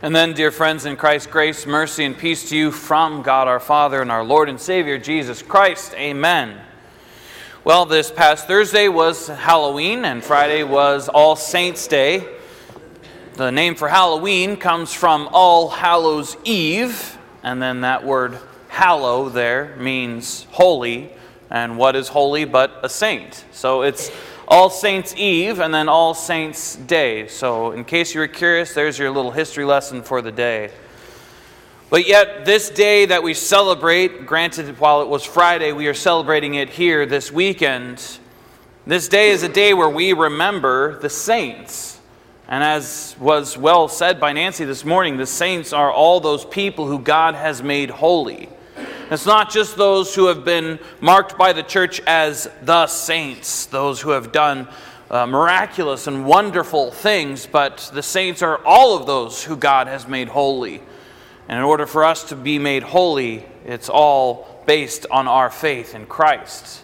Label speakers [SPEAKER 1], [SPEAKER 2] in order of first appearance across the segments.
[SPEAKER 1] And then, dear friends in Christ, grace, mercy, and peace to you from God our Father and our Lord and Savior, Jesus Christ. Amen. Well, this past Thursday was Halloween, and Friday was All Saints' Day. The name for Halloween comes from All Hallows' Eve, and then that word hallow there means holy, and what is holy but a saint? So it's All Saints' Eve and then All Saints' Day. So in case you were curious, there's your little history lesson for the day. But yet this day that we celebrate, granted while it was Friday, we are celebrating it here this weekend. This day is a day where we remember the saints. And as was well said by Nancy this morning, the saints are all those people who God has made holy. It's not just those who have been marked by the church as the saints, those who have done miraculous and wonderful things, but the saints are all of those who God has made holy. And in order for us to be made holy, it's all based on our faith in Christ.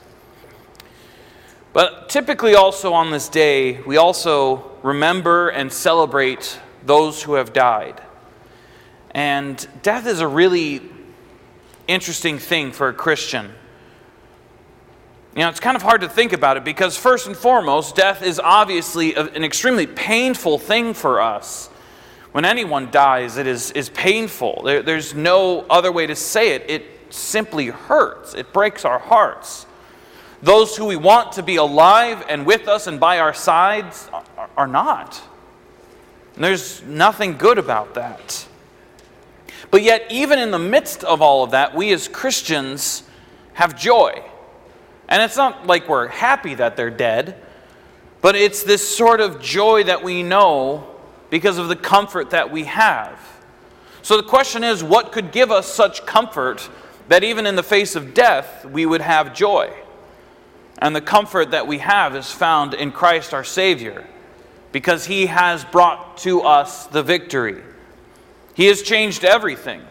[SPEAKER 1] But typically also on this day, we also remember and celebrate those who have died. And death is a really interesting thing for a Christian. You know, it's kind of hard to think about it because first and foremost, death is obviously an extremely painful thing for us. When anyone dies, it is painful. There's no other way to say it. It simply hurts. It breaks our hearts. Those who we want to be alive and with us and by our sides are not. And there's nothing good about that. But yet, even in the midst of all of that, we as Christians have joy. And it's not like we're happy that they're dead, but it's this sort of joy that we know because of the comfort that we have. So the question is, what could give us such comfort that even in the face of death, we would have joy? And the comfort that we have is found in Christ our Savior, because He has brought to us the victory. He has changed everything.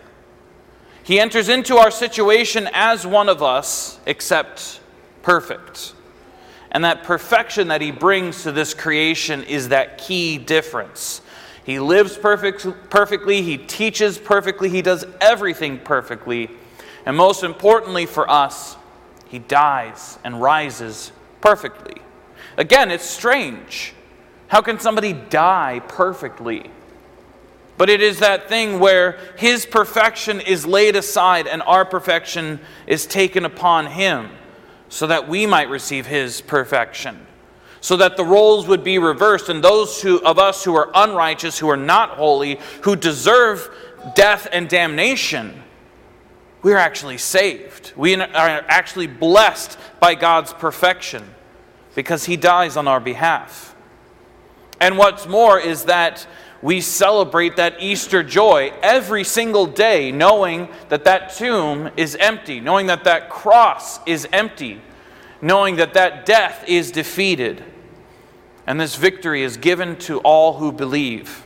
[SPEAKER 1] He enters into our situation as one of us, except perfect. And that perfection that He brings to this creation is that key difference. He lives perfectly, He teaches perfectly, He does everything perfectly. And most importantly for us, He dies and rises perfectly. Again, it's strange. How can somebody die perfectly? But it is that thing where His perfection is laid aside and our perfection is taken upon Him so that we might receive His perfection. So that the roles would be reversed and those of us who are unrighteous, who are not holy, who deserve death and damnation, we are actually saved. We are actually blessed by God's perfection because He dies on our behalf. And what's more is that we celebrate that Easter joy every single day, knowing that that tomb is empty, knowing that that cross is empty, knowing that that death is defeated. And this victory is given to all who believe.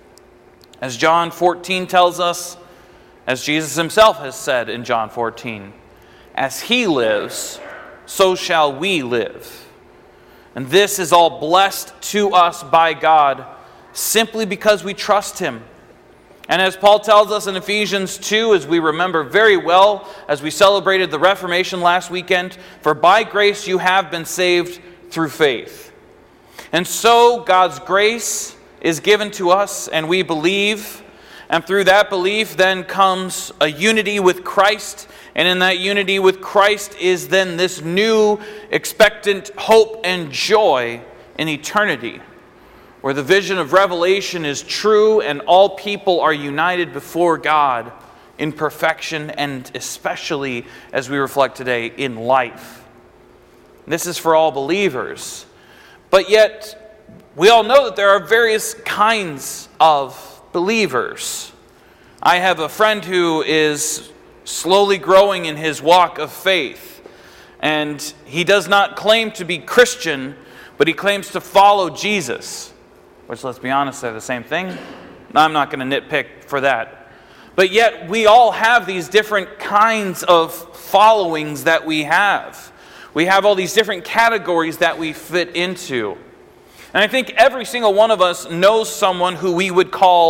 [SPEAKER 1] As John 14 tells us, as Jesus Himself has said in John 14, as He lives, so shall we live. And this is all blessed to us by God simply because we trust Him. And as Paul tells us in Ephesians 2, as we remember very well as we celebrated the Reformation last weekend, for by grace you have been saved through faith. And so God's grace is given to us and we believe, and through that belief then comes a unity with Christ, and in that unity with Christ is then this new expectant hope and joy in eternity, where the vision of Revelation is true and all people are united before God in perfection and especially, as we reflect today, in life. This is for all believers. But yet, we all know that there are various kinds of believers. I have a friend who is slowly growing in his walk of faith, and he does not claim to be Christian, but he claims to follow Jesus. Which, let's be honest, they're the same thing. I'm not going to nitpick for that. But yet, we all have these different kinds of followings that we have. We have all these different categories that we fit into. And I think every single one of us knows someone who we would call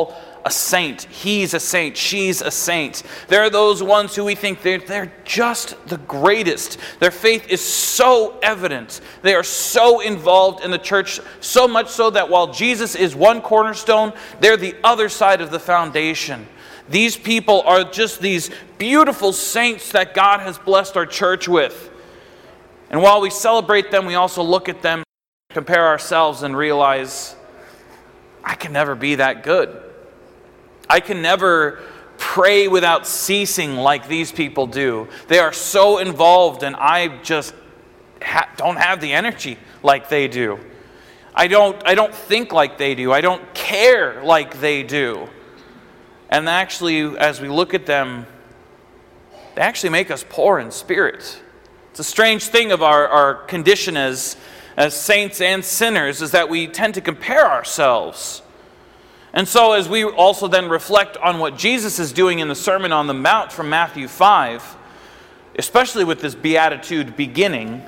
[SPEAKER 1] a saint. He's a saint. She's a saint. There are those ones who we think they're just the greatest. Their faith is so evident. They are so involved in the church, so much so that while Jesus is one cornerstone, they're the other side of the foundation. These people are just these beautiful saints that God has blessed our church with. And while we celebrate them, we also look at them, compare ourselves, and realize, I can never be that good. I can never pray without ceasing like these people do. They are so involved, and I just don't have the energy like they do. I don't think like they do. I don't care like they do. And actually, as we look at them, they actually make us poor in spirit. It's a strange thing of our condition as saints and sinners, is that we tend to compare ourselves. And so as we also then reflect on what Jesus is doing in the Sermon on the Mount from Matthew 5, especially with this beatitude beginning,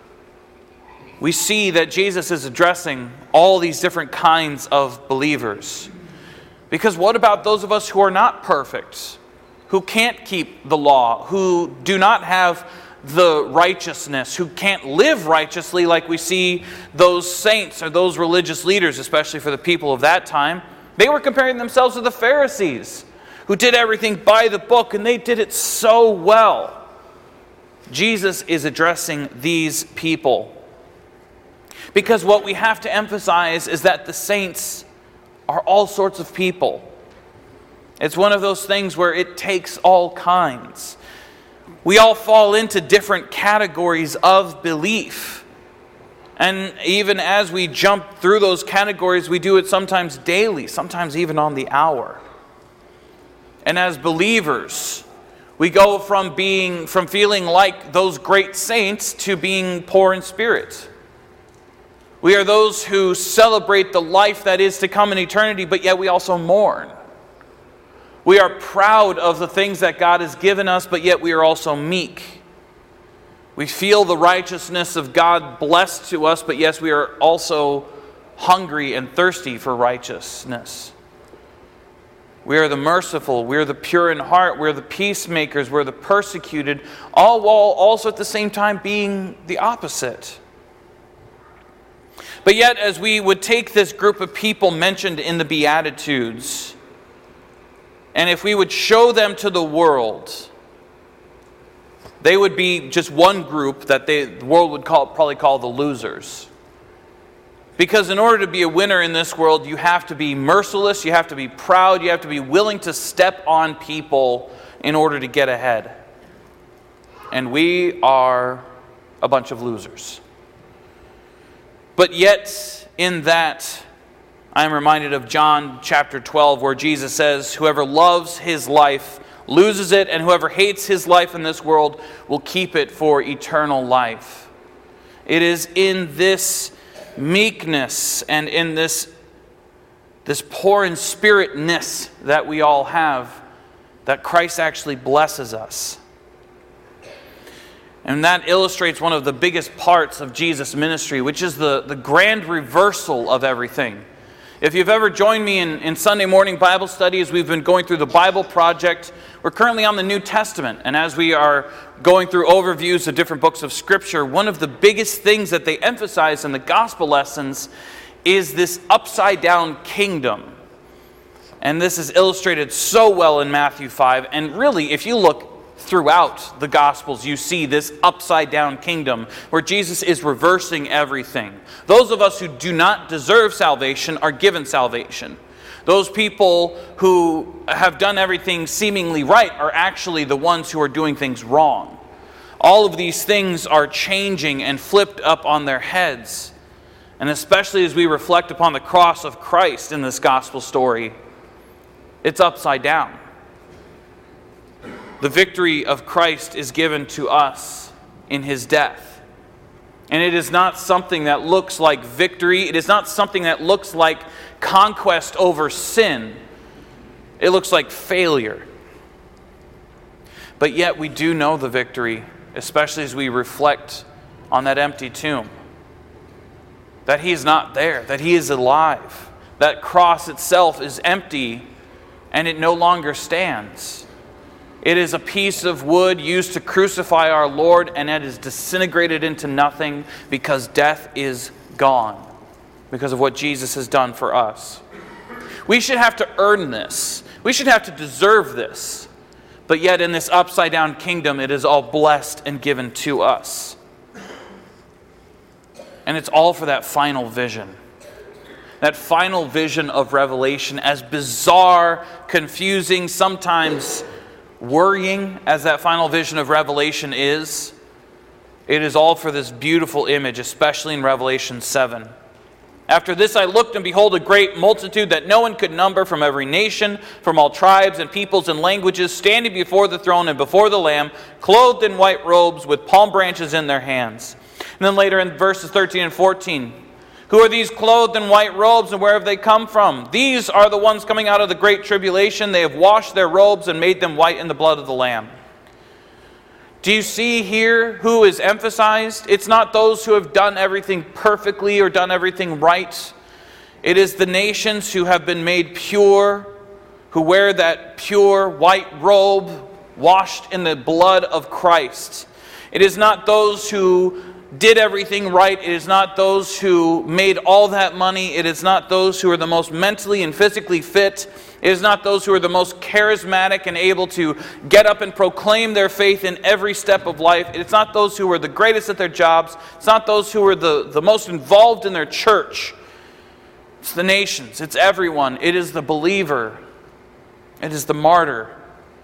[SPEAKER 1] we see that Jesus is addressing all these different kinds of believers. Because what about those of us who are not perfect, who can't keep the law, who do not have the righteousness, who can't live righteously like we see those saints or those religious leaders, especially for the people of that time? They were comparing themselves to the Pharisees, who did everything by the book, and they did it so well. Jesus is addressing these people. Because what we have to emphasize is that the saints are all sorts of people. It's one of those things where it takes all kinds. We all fall into different categories of belief. And even as we jump through those categories, we do it sometimes daily, sometimes even on the hour. And as believers, we go from feeling like those great saints to being poor in spirit. We are those who celebrate the life that is to come in eternity, but yet we also mourn. We are proud of the things that God has given us, but yet we are also meek. We feel the righteousness of God blessed to us, but yes, we are also hungry and thirsty for righteousness. We are the merciful, we are the pure in heart, we are the peacemakers, we are the persecuted, all while also at the same time being the opposite. But yet, as we would take this group of people mentioned in the Beatitudes, and if we would show them to the world, they would be just one group that the world would probably call the losers. Because in order to be a winner in this world, you have to be merciless, you have to be proud, you have to be willing to step on people in order to get ahead. And we are a bunch of losers. But yet, in that, I am reminded of John chapter 12, where Jesus says, "Whoever loves his life loses it, and whoever hates his life in this world will keep it for eternal life." It is in this meekness and in this poor in spiritness that we all have that Christ actually blesses us. And that illustrates one of the biggest parts of Jesus' ministry, which is the grand reversal of everything. If you've ever joined me in Sunday morning Bible studies, we've been going through the Bible Project. We're currently on the New Testament, and as we are going through overviews of different books of Scripture, one of the biggest things that they emphasize in the gospel lessons is this upside-down kingdom. And this is illustrated so well in Matthew 5, and really, if you look throughout the Gospels, you see this upside-down kingdom where Jesus is reversing everything. Those of us who do not deserve salvation are given salvation. Those people who have done everything seemingly right are actually the ones who are doing things wrong. All of these things are changing and flipped up on their heads. And especially as we reflect upon the cross of Christ in this gospel story, it's upside down. The victory of Christ is given to us in his death. And it is not something that looks like victory. It is not something that looks like conquest over sin. It looks like failure. But yet we do know the victory, especially as we reflect on that empty tomb. That he is not there, that he is alive. That cross itself is empty, and it no longer stands. It is a piece of wood used to crucify our Lord, and it is disintegrated into nothing because death is gone because of what Jesus has done for us. We should have to earn this. We should have to deserve this. But yet in this upside-down kingdom, it is all blessed and given to us. And it's all for that final vision. That final vision of Revelation, as bizarre, confusing, sometimes worrying as that final vision of Revelation is, it is all for this beautiful image, especially in Revelation 7. After this I looked, and behold, a great multitude that no one could number, from every nation, from all tribes and peoples and languages, standing before the throne and before the Lamb, clothed in white robes with palm branches in their hands. And then later in verses 13 and 14, who are these clothed in white robes, and where have they come from? These are the ones coming out of the great tribulation. They have washed their robes and made them white in the blood of the Lamb. Do you see here who is emphasized? It's not those who have done everything perfectly or done everything right. It is the nations who have been made pure, who wear that pure white robe washed in the blood of Christ. It is not those who did everything right. It is not those who made all that money. It is not those who are the most mentally and physically fit. It is not those who are the most charismatic and able to get up and proclaim their faith in every step of life. It's not those who are the greatest at their jobs. It's not those who are the most involved in their church. It's the nations. It's everyone. It is the believer. It is the martyr.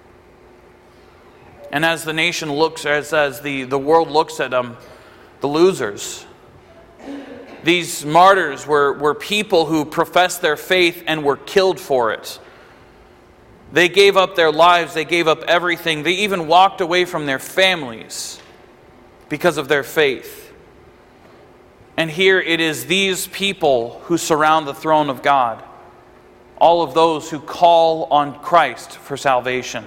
[SPEAKER 1] And as the nation looks, as the world looks at them, the losers. These martyrs were people who professed their faith and were killed for it. They gave up their lives. They gave up everything. They even walked away from their families because of their faith. And here it is these people who surround the throne of God. All of those who call on Christ for salvation.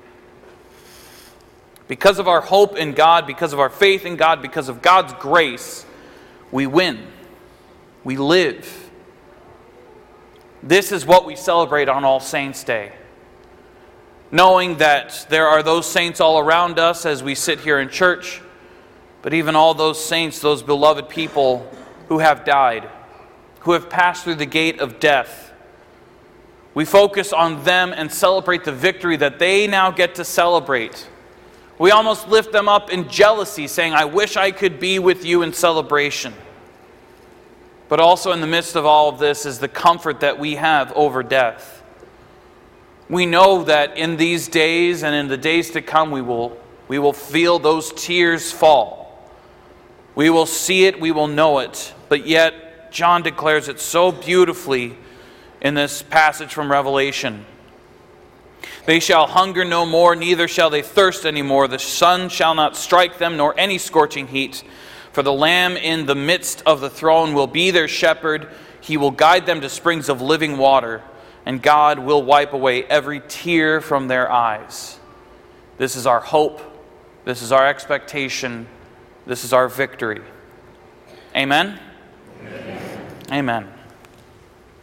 [SPEAKER 1] Because of our hope in God, because of our faith in God, because of God's grace, we win. We live. This is what we celebrate on All Saints' Day. Knowing that there are those saints all around us as we sit here in church, but even all those saints, those beloved people who have died, who have passed through the gate of death. We focus on them and celebrate the victory that they now get to celebrate. We almost lift them up in jealousy, saying, I wish I could be with you in celebration. But also in the midst of all of this is the comfort that we have over death. We know that in these days and in the days to come, we will feel those tears fall. We will see it, we will know it. But yet, John declares it so beautifully in this passage from Revelation. They shall hunger no more, neither shall they thirst any more. The sun shall not strike them, nor any scorching heat. For the Lamb in the midst of the throne will be their shepherd. He will guide them to springs of living water, and God will wipe away every tear from their eyes. This is our hope. This is our expectation. This is our victory. Amen? Amen. Amen.